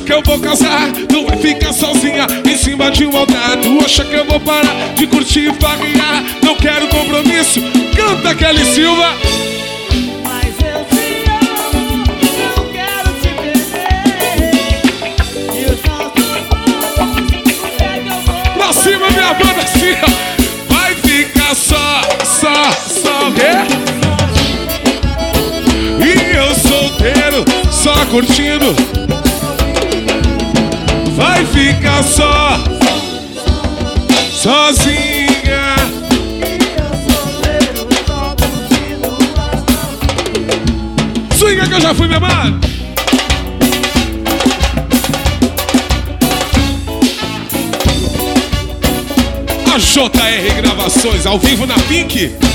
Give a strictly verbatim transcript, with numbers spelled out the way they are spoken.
que eu vou casar, tu vai ficar sozinha em cima de um altar. Tu acha que eu vou parar de curtir e farrear? Não quero compromisso, canta Kelly Silva. Mas eu te amo, não quero te perder. E os nossos planos, onde é que eu vou? Pra cima, minha banda, assim, ó. Vai ficar só, só, só, o quê? E eu solteiro, só curtindo. Vai ficar só, sozinha. Swinga que eu já fui, meu mano. A J R Gravações, ao vivo na Pink.